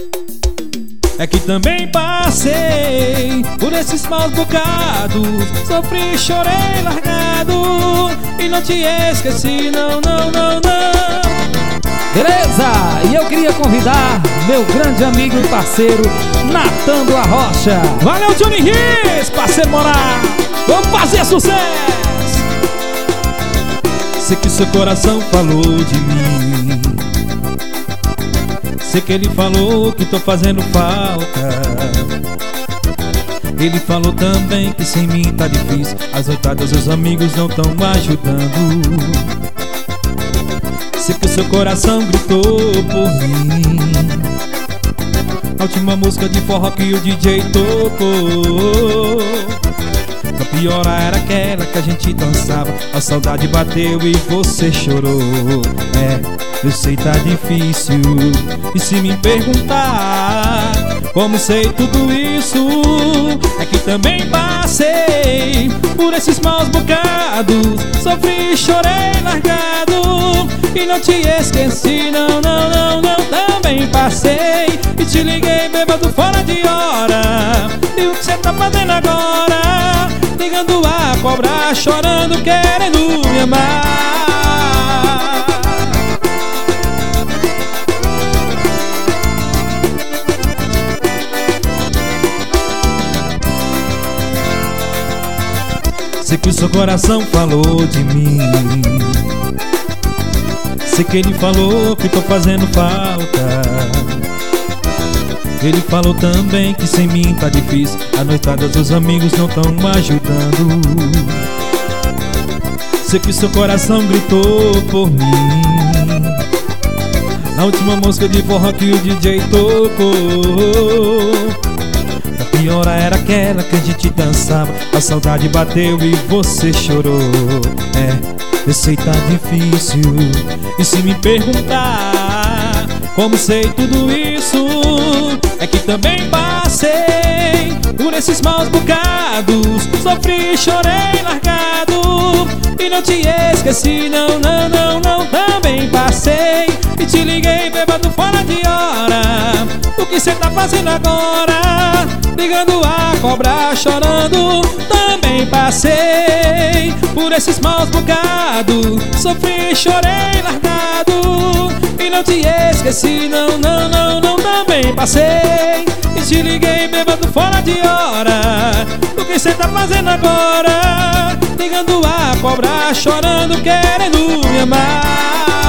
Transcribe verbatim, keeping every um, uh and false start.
É que também passei por esses maus bocados, sofri, chorei, largado e não te esqueci, não, não, não, não. Beleza, e eu queria convidar meu grande amigo e parceiro Natan do Arrocha. Valeu, Johnny Riz, parceiro moral, vamos fazer sucesso. Sei que seu coração falou de mim, sei que ele falou que tô fazendo falta. Ele falou também que sem mim tá difícil, as noitadas os amigos não tão ajudando. Sei que o seu coração gritou por mim, a última música de forró que o D J tocou. A pior era aquela que a gente dançava, a saudade bateu e você chorou. É, eu sei tá difícil, e se me perguntar como sei tudo isso, é que também passei por esses maus bocados, sofri, chorei, largado e não te esqueci, não, não, não, não. Também passei e te liguei bêbado fora de hora, e o que cê tá fazendo agora? Ligando a cobrar, chorando, querendo me amar. Sei que o seu coração falou de mim, sei que ele falou que tô fazendo falta. Ele falou também que sem mim tá difícil, a noitada dos amigos não tão ajudando. Sei que seu coração gritou por mim, na última música de forró que o D J tocou. A pior era aquela que a gente dançava, a saudade bateu e você chorou. É, eu sei tá difícil, e se me perguntar como sei tudo isso, é que também passei por esses maus bocados, sofri, chorei, largado e não te esqueci, não, não, não, não. Também passei e te liguei bêbado fora de hora, o que cê tá fazendo agora? Ligando a cobrar, chorando. Também passei por esses maus bocados, sofri, chorei, largado e não te esqueci, não, não, não, não. Também passei e te liguei bêbado fora de hora, o que cê tá fazendo agora? Ligando a cobrar, chorando, querendo me amar.